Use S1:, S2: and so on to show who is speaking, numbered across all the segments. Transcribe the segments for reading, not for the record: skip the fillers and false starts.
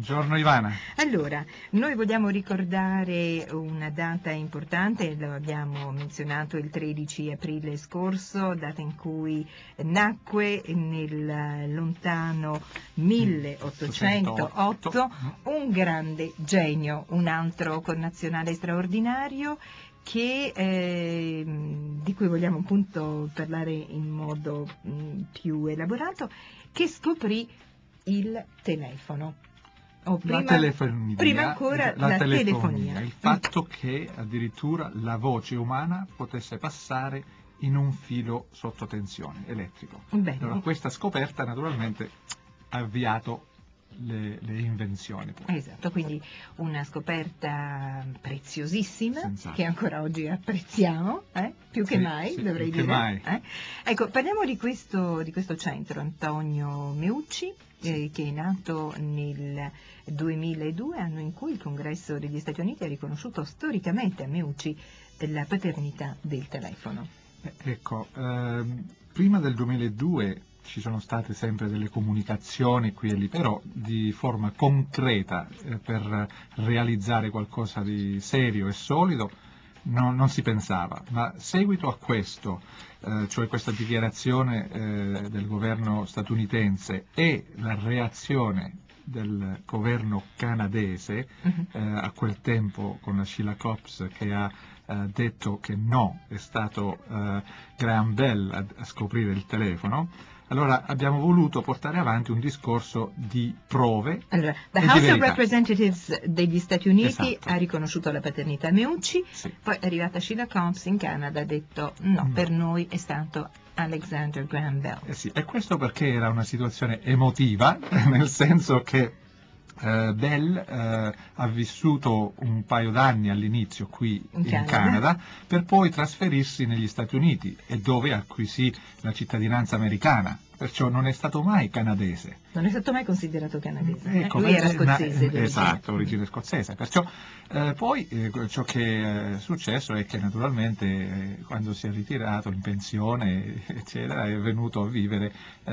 S1: Buongiorno Ivana.
S2: Allora, noi vogliamo ricordare una data importante, lo abbiamo menzionato il 13 aprile scorso, data in cui nacque nel lontano 1808 un grande genio, un altro connazionale straordinario di cui vogliamo appunto parlare in modo più elaborato, che scoprì il telefono. Prima ancora la telefonia.
S1: Il fatto che addirittura la voce umana potesse passare in un filo sotto tensione elettrico. Allora, questa scoperta naturalmente ha avviato le invenzioni.
S2: Esatto, quindi una scoperta preziosissima,
S1: senz'altro,
S2: che ancora oggi apprezziamo, più che mai, dovrei dire.
S1: Mai.
S2: Ecco, parliamo di questo centro, Antonio Meucci, che è nato nel 2002, anno in cui il Congresso degli Stati Uniti ha riconosciuto storicamente a Meucci la paternità del telefono.
S1: Ecco, prima del 2002 ci sono state sempre delle comunicazioni qui e lì, però di forma concreta per realizzare qualcosa di serio e solido non si pensava, ma seguito a questo, cioè questa dichiarazione del governo statunitense e la reazione del governo canadese, a quel tempo con la Sheila Copps che ha detto che no, è stato Graham Bell a scoprire il telefono. Allora abbiamo voluto portare avanti un discorso di prove.
S2: Allora, the House of Representatives degli Stati Uniti ha riconosciuto la paternità a Meucci, poi è arrivata Sheila Copps in Canada, ha detto no, per noi è stato Alexander Graham Bell.
S1: E questo perché era una situazione emotiva, nel senso che Bell ha vissuto un paio d'anni all'inizio qui in Canada, per poi trasferirsi negli Stati Uniti e dove acquisì la cittadinanza americana, perciò non è stato mai canadese.
S2: Non è stato mai considerato canadese, lui era scozzese.
S1: Esatto, origine scozzese, perciò poi ciò che è successo è che naturalmente quando si è ritirato in pensione eccetera è venuto a vivere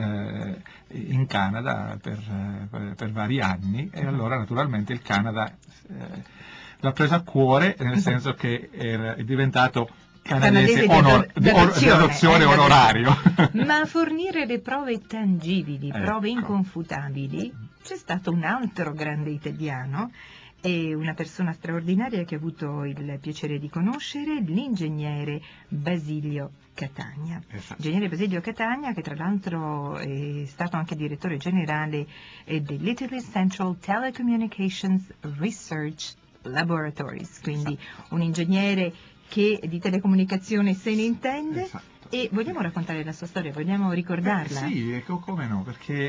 S1: in Canada per vari anni e allora naturalmente il Canada l'ha preso a cuore, nel senso che è diventato canadese di adozione onorario.
S2: Ma a fornire le prove tangibili, prove inconfutabili, c'è stato un altro grande italiano e una persona straordinaria che ho avuto il piacere di conoscere, l'ingegnere Basilio Catania. Ingegnere Basilio Catania, che tra l'altro è stato anche direttore generale dell'Italy Central Telecommunications Research Laboratories, quindi un ingegnere che di telecomunicazione se ne intende. E vogliamo raccontare la sua storia, vogliamo ricordarla?
S1: Sì, come no, perché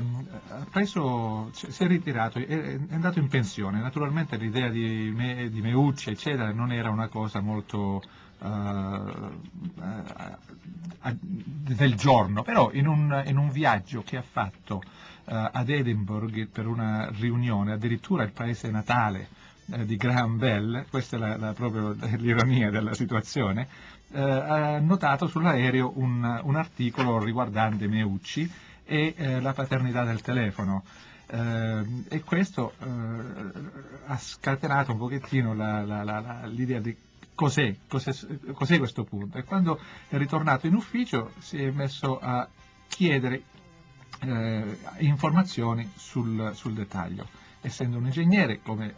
S1: si è ritirato, è andato in pensione. Naturalmente l'idea di Meucci, eccetera, non era una cosa molto del giorno, però in un viaggio che ha fatto ad Edinburgh per una riunione, addirittura il paese natale di Graham Bell, questa è proprio l'ironia della situazione, ha notato sull'aereo un articolo riguardante Meucci e la paternità del telefono e questo ha scatenato un pochettino l'idea di cos'è questo punto, e quando è ritornato in ufficio si è messo a chiedere informazioni sul dettaglio. Essendo un ingegnere, come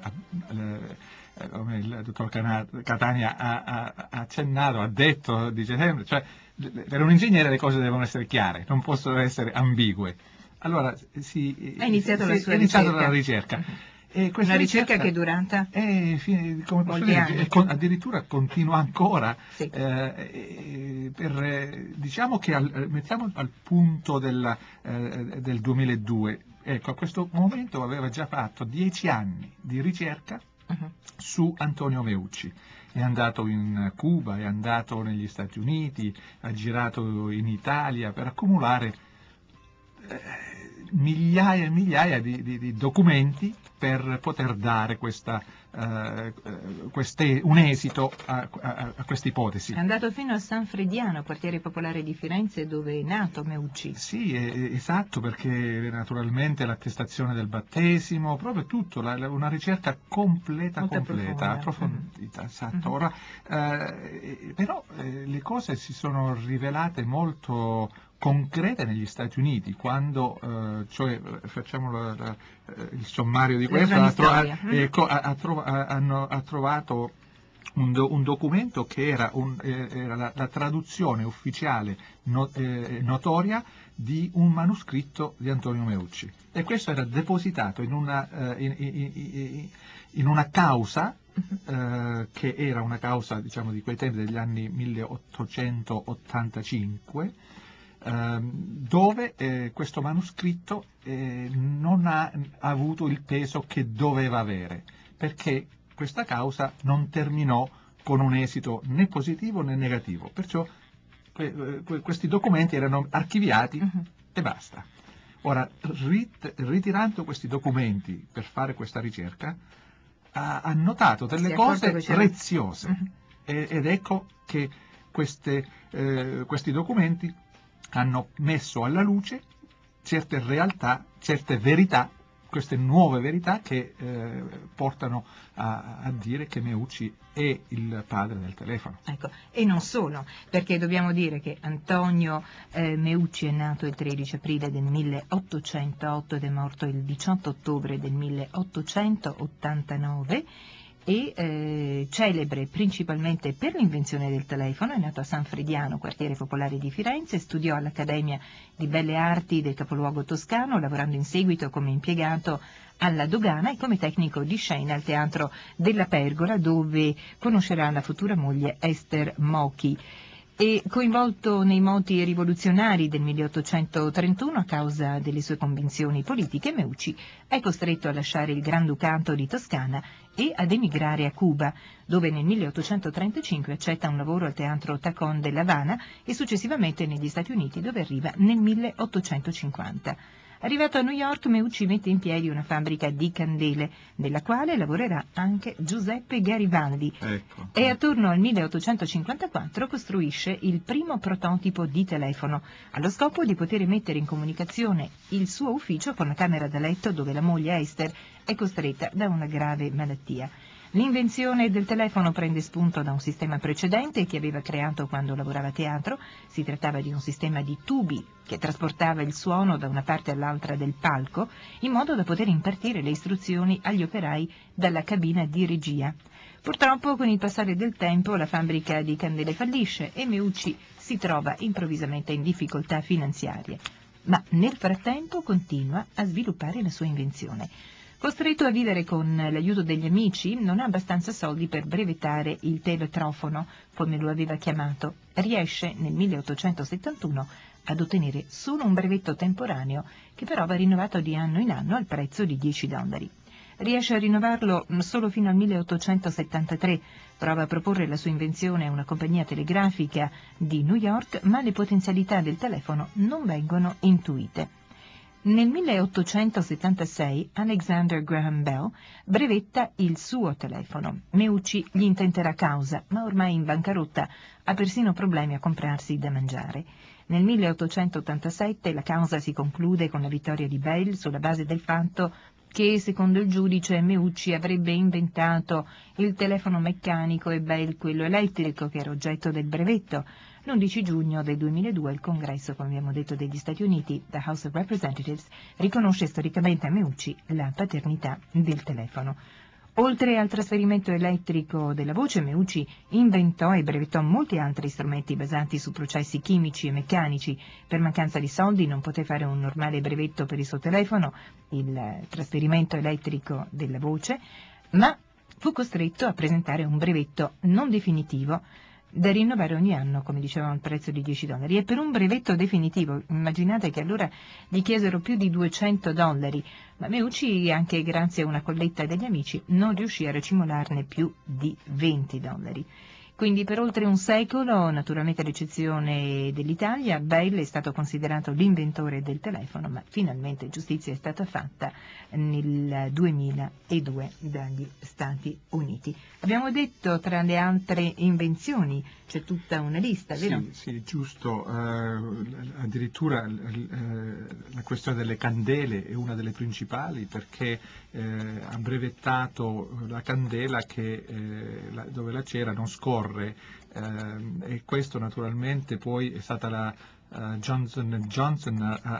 S1: il dottor Catania ha accennato, ha detto, dice sempre, cioè per un ingegnere le cose devono essere chiare, non possono essere ambigue. Allora
S2: è iniziata
S1: la ricerca.
S2: E una ricerca che è durata
S1: addirittura continua ancora, diciamo che mettiamo al punto del 2002. Ecco, a questo momento aveva già fatto 10 anni di ricerca su Antonio Meucci. È andato in Cuba, è andato negli Stati Uniti, ha girato in Italia per accumulare migliaia e migliaia di documenti per poter dare un esito a questa ipotesi.
S2: È andato fino a San Frediano, quartiere popolare di Firenze, dove è nato Meucci.
S1: Sì, esatto, perché naturalmente l'attestazione del battesimo, proprio tutto, una ricerca completa, approfondita, esatto. Ora, però le cose si sono rivelate molto concrete negli Stati Uniti, quando, cioè, facciamo il sommario di questo, ha trovato un documento che era la traduzione ufficiale notoria di un manoscritto di Antonio Meucci, e questo era depositato in una causa che era una causa, diciamo, di quei tempi, degli anni 1885, dove questo manoscritto non ha avuto il peso che doveva avere, perché questa causa non terminò con un esito né positivo né negativo, perciò questi documenti erano archiviati e basta. Ora, ritirando questi documenti per fare questa ricerca, ha notato delle cose preziose, ed ecco che questi documenti hanno messo alla luce certe realtà, certe verità, queste nuove verità che portano a dire che Meucci è il padre del telefono.
S2: Ecco, e non solo, perché dobbiamo dire che Antonio Meucci è nato il 13 aprile del 1808 ed è morto il 18 ottobre del 1889, e celebre principalmente per l'invenzione del telefono. È nato a San Frediano, quartiere popolare di Firenze, studiò all'Accademia di Belle Arti del capoluogo toscano, lavorando in seguito come impiegato alla dogana e come tecnico di scena al Teatro della Pergola, dove conoscerà la futura moglie Ester Mochi. E coinvolto nei moti rivoluzionari del 1831 a causa delle sue convinzioni politiche, Meucci è costretto a lasciare il Granducato di Toscana e ad emigrare a Cuba, dove nel 1835 accetta un lavoro al Teatro Tacón de La Habana e successivamente negli Stati Uniti, dove arriva nel 1850. Arrivato a New York, Meucci mette in piedi una fabbrica di candele, nella quale lavorerà anche Giuseppe Garibaldi.
S1: Ecco.
S2: E attorno al 1854 costruisce il primo prototipo di telefono, allo scopo di poter mettere in comunicazione il suo ufficio con la camera da letto dove la moglie Esther è costretta da una grave malattia. L'invenzione del telefono prende spunto da un sistema precedente che aveva creato quando lavorava a teatro. Si trattava di un sistema di tubi che trasportava il suono da una parte all'altra del palco, in modo da poter impartire le istruzioni agli operai dalla cabina di regia. Purtroppo, con il passare del tempo, la fabbrica di candele fallisce e Meucci si trova improvvisamente in difficoltà finanziarie. Ma nel frattempo continua a sviluppare la sua invenzione. Costretto a vivere con l'aiuto degli amici, non ha abbastanza soldi per brevettare il teletrofono, come lo aveva chiamato. Riesce nel 1871 ad ottenere solo un brevetto temporaneo, che però va rinnovato di anno in anno al prezzo di $10. Riesce a rinnovarlo solo fino al 1873, prova a proporre la sua invenzione a una compagnia telegrafica di New York, ma le potenzialità del telefono non vengono intuite. Nel 1876 Alexander Graham Bell brevetta il suo telefono. Meucci gli intenterà causa, ma ormai in bancarotta ha persino problemi a comprarsi da mangiare. Nel 1887 la causa si conclude con la vittoria di Bell sulla base del fatto che, secondo il giudice, Meucci avrebbe inventato il telefono meccanico e Bell quello elettrico, che era oggetto del brevetto. L'11 giugno del 2002 il Congresso, come abbiamo detto, degli Stati Uniti, the House of Representatives, riconosce storicamente a Meucci la paternità del telefono. Oltre al trasferimento elettrico della voce, Meucci inventò e brevettò molti altri strumenti basati su processi chimici e meccanici. Per mancanza di soldi non poté fare un normale brevetto per il suo telefono, il trasferimento elettrico della voce, ma fu costretto a presentare un brevetto non definitivo da rinnovare ogni anno, come dicevamo, al prezzo di $10. E per un brevetto definitivo, immaginate che allora gli chiesero più di $200, ma Meucci, anche grazie a una colletta degli amici, non riuscì a racimolarne più di $20. Quindi per oltre un secolo, naturalmente ad eccezione dell'Italia, Bell è stato considerato l'inventore del telefono, ma finalmente giustizia è stata fatta nel 2002 dagli Stati Uniti. Abbiamo detto tra le altre invenzioni c'è tutta una lista, vero?
S1: Sì, giusto. Addirittura la questione delle candele è una delle principali, perché ha brevettato la candela che dove la cera non scorre, e questo naturalmente poi è stata la Johnson Johnson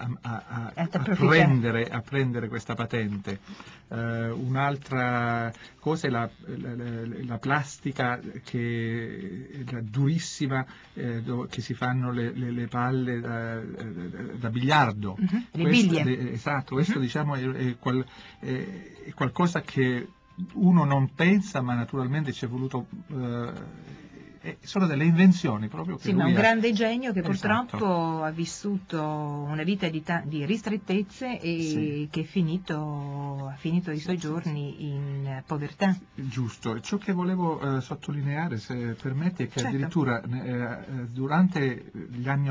S1: a prendere questa patente. Un'altra cosa è la plastica che è durissima, che si fanno le palle da biliardo.
S2: Le biglie.
S1: Esatto, questo diciamo è qualcosa che uno non pensa, ma naturalmente ci è voluto. Sono delle invenzioni proprio che
S2: sì, ma
S1: lui
S2: un grande genio che
S1: Esatto.
S2: purtroppo ha vissuto una vita di ristrettezze e
S1: Sì.
S2: che ha finito i suoi giorni in povertà.
S1: Giusto, ciò che volevo sottolineare, se permetti, è che
S2: Certo.
S1: addirittura durante gli anni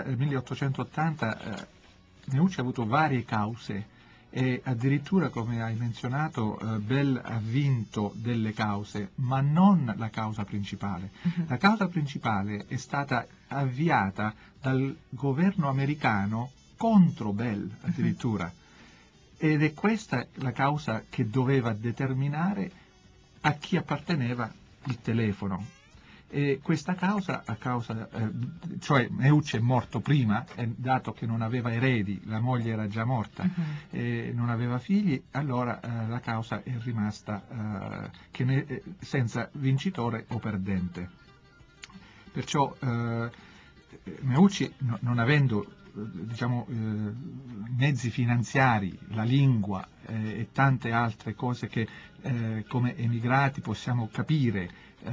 S1: 1880 Meucci ha avuto varie cause, e addirittura, come hai menzionato, Bell ha vinto delle cause, ma non la causa principale. La causa principale è stata avviata dal governo americano contro Bell addirittura, ed è questa la causa che doveva determinare a chi apparteneva il telefono. E questa causa, cioè Meucci è morto prima, dato che non aveva eredi, la moglie era già morta, e non aveva figli, allora la causa è rimasta senza vincitore o perdente. Perciò Meucci, non avendo diciamo, mezzi finanziari, la lingua e tante altre cose che come emigrati possiamo capire,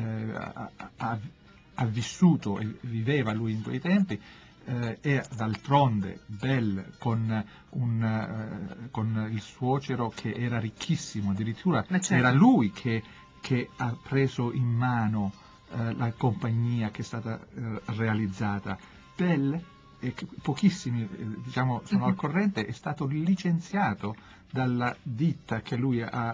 S1: ha vissuto e viveva lui in quei tempi, e d'altronde Bell con il suocero che era ricchissimo, addirittura
S2: certo.
S1: Era lui che ha preso in mano la compagnia che è stata realizzata. Bell, pochissimi diciamo, sono al corrente, è stato licenziato dalla ditta che lui ha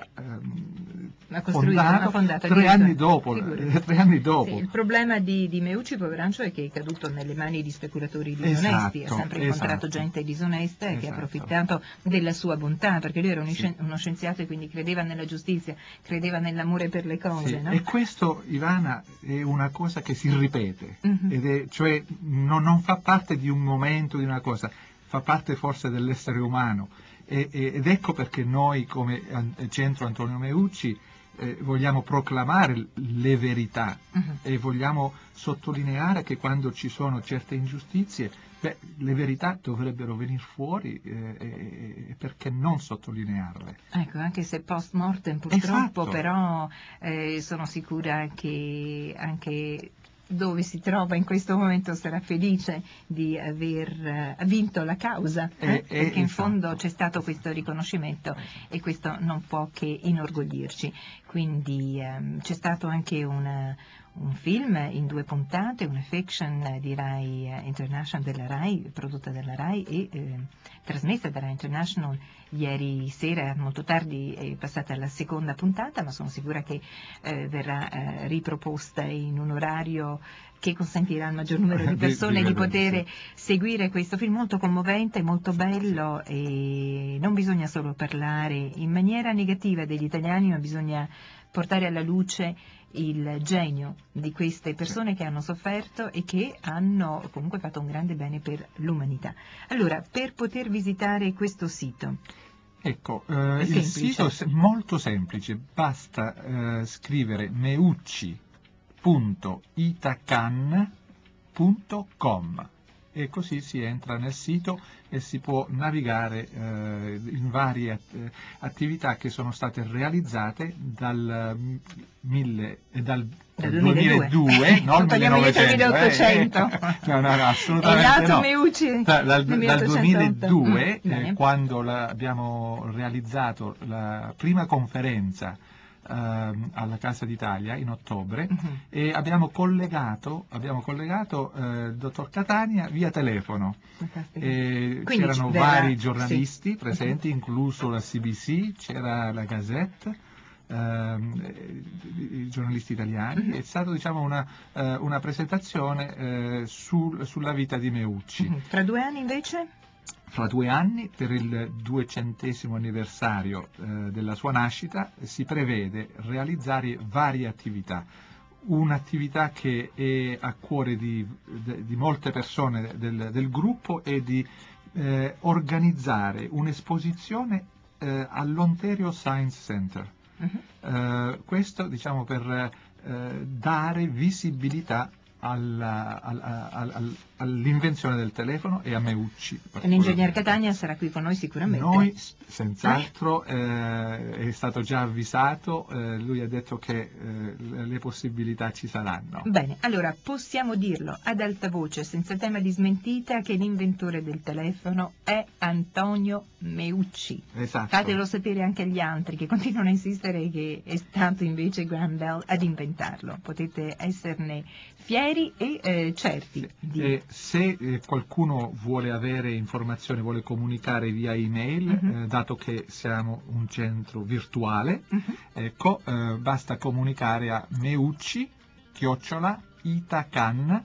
S1: fondato 3 anni dopo. 3 anni dopo.
S2: Sì, il problema di Meucci, poverancio, è che è caduto nelle mani di speculatori disonesti, ha sempre incontrato gente disonesta e che ha approfittato della sua bontà, perché lui era uno scienziato e quindi credeva nella giustizia, credeva nell'amore per le cose. No?
S1: E questo, Ivana, è una cosa che si ripete, cioè non fa parte di un momento, di una cosa, fa parte forse dell'essere umano. Ed ecco perché noi come Centro Antonio Meucci vogliamo proclamare le verità e vogliamo sottolineare che quando ci sono certe ingiustizie, le verità dovrebbero venire fuori, perché non sottolinearle?
S2: Ecco, anche se post mortem purtroppo,
S1: Esatto.
S2: Però sono sicura che anche dove si trova in questo momento sarà felice di aver vinto la causa, perché in fondo c'è stato questo riconoscimento e questo non può che inorgoglirci. Quindi c'è stato anche un film in 2 puntate, una fiction di Rai International, della Rai, prodotta dalla Rai e trasmessa da Rai International ieri sera, molto tardi è passata alla 2ª puntata, ma sono sicura che verrà riproposta in un orario che consentirà al maggior numero di persone di poter seguire questo film molto commovente, molto bello, e non bisogna solo parlare in maniera negativa degli italiani, ma bisogna portare alla luce il genio di queste persone che hanno sofferto e che hanno comunque fatto un grande bene per l'umanità. Allora, per poter visitare questo sito,
S1: ecco, il sito è molto semplice, basta scrivere meucci.itacan.com e così si entra nel sito e si può navigare in varie attività che sono state realizzate dal 2002, non il 1900. No, assolutamente no. Dal 2002, quando abbiamo realizzato la prima conferenza alla Casa d'Italia in ottobre e abbiamo collegato il dottor Catania via telefono. C'erano vari giornalisti presenti, incluso la CBC, c'era la Gazette, i giornalisti italiani. È stata, diciamo, una presentazione sulla vita di Meucci.
S2: Fra 2 anni invece?
S1: Fra 2 anni, per il 200° anniversario della sua nascita, si prevede realizzare varie attività. Un'attività che è a cuore di molte persone del gruppo è di organizzare un'esposizione all'Ontario Science Center. Questo, diciamo, per dare visibilità all'invenzione del telefono e a Meucci.
S2: L'ingegner Catania sarà qui con noi sicuramente.
S1: Noi senz'altro, è stato già avvisato, lui ha detto che le possibilità ci saranno.
S2: Bene, allora possiamo dirlo ad alta voce, senza tema di smentita, che l'inventore del telefono è Antonio Meucci.
S1: Esatto.
S2: Fatelo sapere anche agli altri che continuano a insistere che è stato invece Graham Bell ad inventarlo. Potete esserne fieri e certi.
S1: Se qualcuno vuole avere informazioni, vuole comunicare via email, dato che siamo un centro virtuale, basta comunicare a meucci@itacan,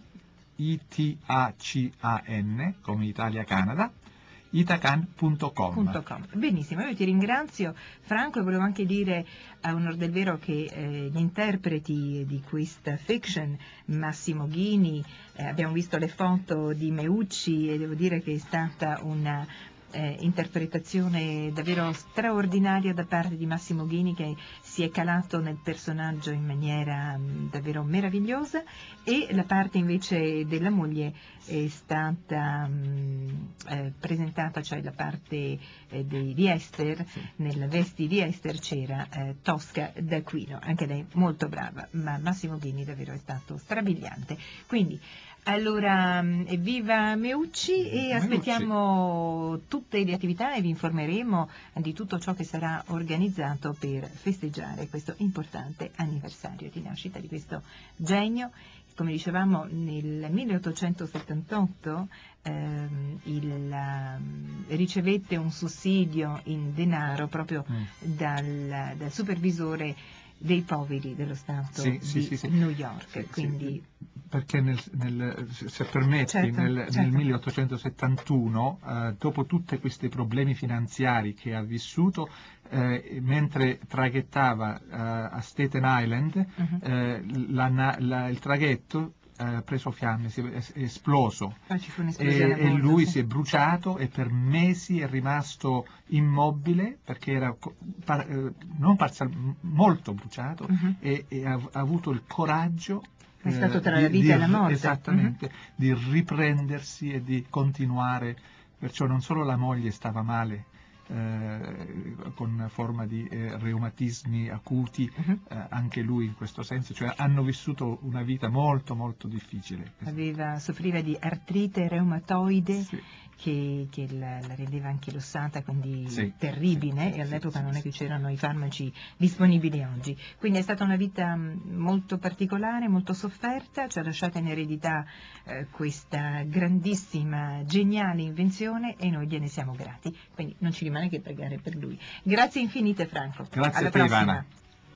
S1: ITACAN, come Italia Canada, itacan.com.
S2: Benissimo, io ti ringrazio Franco e volevo anche dire a onor del vero che gli interpreti di questa fiction, Massimo Ghini, abbiamo visto le foto di Meucci e devo dire che è stata una interpretazione davvero straordinaria da parte di Massimo Ghini, che si è calato nel personaggio in maniera davvero meravigliosa, e la parte invece della moglie è stata presentata, cioè la parte di Esther, nelle vesti di Esther c'era Tosca d'Aquino, anche lei molto brava, ma Massimo Ghini davvero è stato strabiliante. Quindi allora, evviva Meucci e aspettiamo tutte le attività e vi informeremo di tutto ciò che sarà organizzato per festeggiare questo importante anniversario di nascita di questo genio. Come dicevamo, nel 1878 ricevette un sussidio in denaro proprio dal supervisore dei poveri dello Stato di New York. Quindi
S1: perché se permetti, nel 1871, dopo tutti questi problemi finanziari che ha vissuto, mentre traghettava a Staten Island, il traghetto ha preso fiamme, è esploso e lui si è bruciato e per mesi è rimasto immobile perché era molto bruciato e ha avuto il coraggio,
S2: è stato tra la vita e la morte,
S1: esattamente, di riprendersi e di continuare. Perciò non solo la moglie stava male con forma di reumatismi acuti, anche lui in questo senso, cioè hanno vissuto una vita molto molto difficile.
S2: Soffriva di artrite reumatoide che la rendeva anche lossata, quindi terribile, e all'epoca non è che c'erano i farmaci disponibili oggi. Quindi è stata una vita molto particolare, molto sofferta, ci ha lasciato in eredità questa grandissima, geniale invenzione e noi gliene siamo grati. Quindi non ci rimane che pregare per lui. Grazie infinite Franco.
S1: Grazie
S2: alla
S1: a te,
S2: prossima.
S1: Ivana.